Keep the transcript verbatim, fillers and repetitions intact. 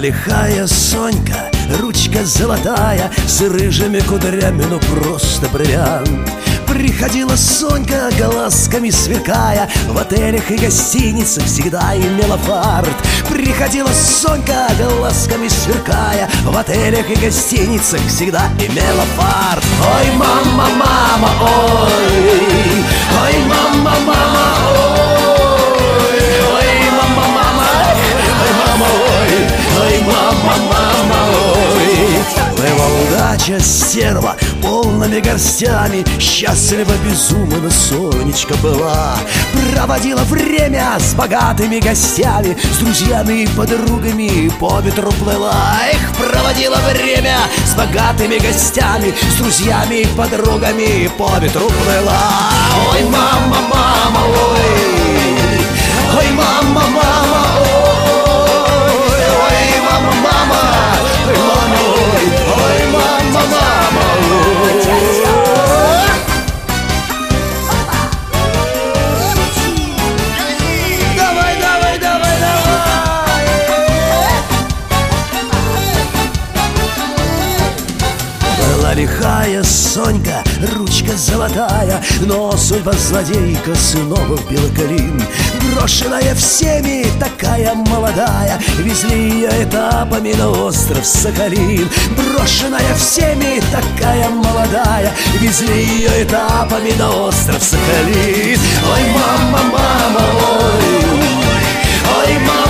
лихая Сонька, ручка золотая, с рыжими кудрями, ну просто бриллиант. Приходила Сонька, глазками сверкая, в отелях и гостиницах всегда имела фарт. Приходила Сонька, глазками сверкая, в отелях и гостиницах всегда имела фарт. Ой, мама, мама, ой, ой, мама, мама, ой, ой, мама, мама, ой, мама, ой, ой, мама, мама, ой. Была удача стерва полными горстями, счастлива безумно Сонечка была. Проводила время с богатыми гостями, с друзьями и подругами по ветру плыла. Эх, проводила время с богатыми гостями, с друзьями и подругами по ветру плыла. Ой, мама, мама, ой, ой, мама, мама, ой, ой, мама, мама, ой, мама, ой, ой, мама, мама, ой. Давай, давай, давай, давай. Была лихая Сонька, ручка золотая, но судьба злодейка снова вбила клин. Брошенная всеми, такая молодая, везли ее этапами на остров Сахалин. Брошенная всеми, такая молодая, везли ее этапами на остров Сахалин. Ой, мама, мама, ой, ой, мама.